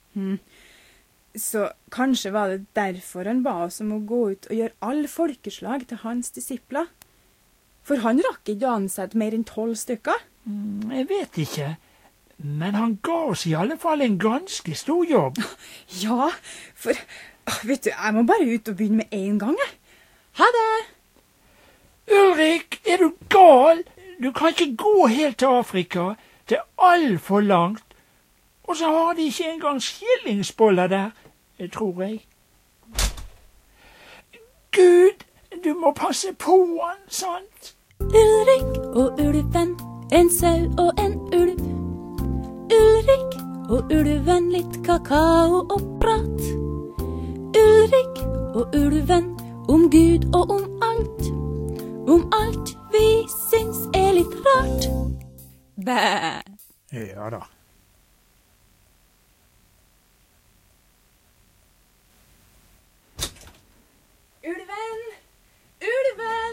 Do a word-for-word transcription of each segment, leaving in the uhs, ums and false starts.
Hmm. Så kanskje var det derfor han ba oss om å gå ut og gjøre alle folkeslag til hans disipler? For han rakk ikke å ansette mer enn tolv stykker. Mm, jeg vet ikke, men han ga oss i alle fall en ganske stor jobb. Ja, for vet du, jeg må bare ut og begynne med en gang. Jeg. Ha det! Ulrik, er du gal? Du kan ikke gå helt til Afrika. Det er alt for langt. Og så har de ikke engang skillingsboller der, tror jeg. Gud, du må passe på han, sant? Ulrik og ulven, en sau og en ulv. Ulrik og ulven, litt kakao og prat. Ulrik og ulven, om Gud og om alt. Om alt vi syns er litt rart. Bæ! Ja da. Ulven! Ulven!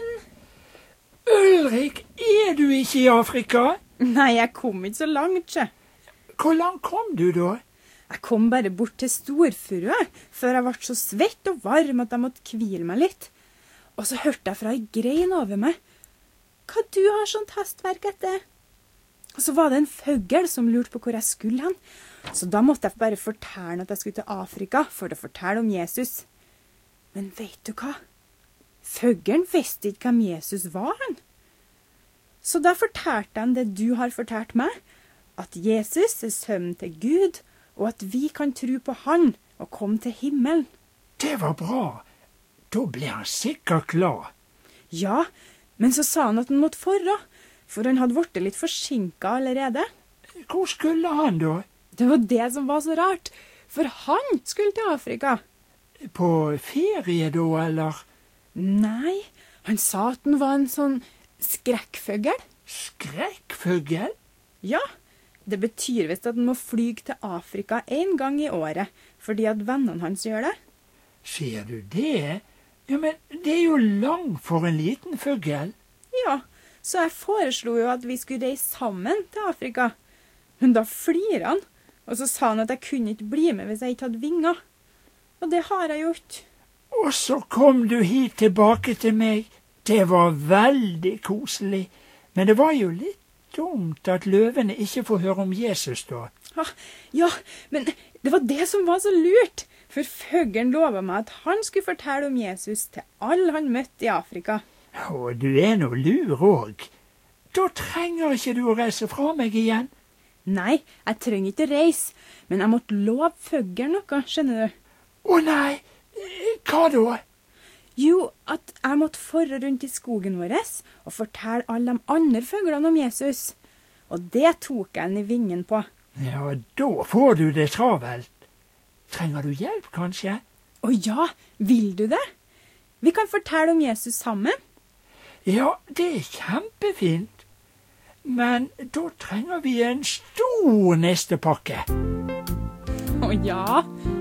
Ulrik, er du ikke i Afrika? Nei, jeg kom ikke så langt, ikke. Hvor langt kom du da? Jeg kom bare bort til storfurua, før jeg ble så svett og varm at jeg måtte hvile meg litt. Og så hørte jeg fra ei grein over meg. Hva du har sånt hastverk etter? Og så var det en føggel som lurte på hvor jeg skulle hen. Så da måtte jeg bare fortelle at jeg skulle til Afrika for å fortelle om Jesus. Men vet du hva? Føggelen visste ikke hvem Jesus var han. Så da fortalte han det du har fortalt meg, at Jesus er sønnen til Gud, og at vi kan tro på han og komme til himmelen. Det var bra. Da ble han sikkert glad. Ja, men så sa han at han måtte forra, for han hadde vært litt forsinket allerede. Hvor skulle han da? Det var det som var så rart, for han skulle til Afrika. På ferie da, eller? Nei, han sa at han var en sånn skrekkføggel. Skrekkføggel? Ja, det betyr visst at han må flyge til Afrika en gang i året, fordi at vennene hans gjør det. Ser du det? Ja, men det er jo langt for en liten føggel. Ja, så jeg foreslo jo at vi skulle reise sammen til Afrika. Men da flirer han, og så sa han at jeg kunne ikke bli med hvis jeg ikke hadde vinger. Og det har jeg gjort. Og så kom du hit tilbake til meg. Det var veldig koselig. Men det var jo litt dumt at løvene ikke får høre om Jesus da. Ja, men det var det som var så lurt. For føggelen lovet meg at han skulle fortelle om Jesus til alle han møtte i Afrika. Å, du er nå lur òg. Da trenger ikke du å reise fra meg igjen. Nei, jeg trenger ikke reise, men jeg måtte love føggelen noe, skjønner du. Å nei, hva da? Jo, at jeg måtte forre rundt i skogen vår og fortelle alle de andre føglene om Jesus. Og det tok jeg han i vingen på. Ja, da får du det travelt. Trenger du hjelp, kanskje? Å ja, vil du det? Vi kan fortelle om Jesus sammen. Ja, det er kjempefint. Men da trenger vi en stor nestepakke. Å ja,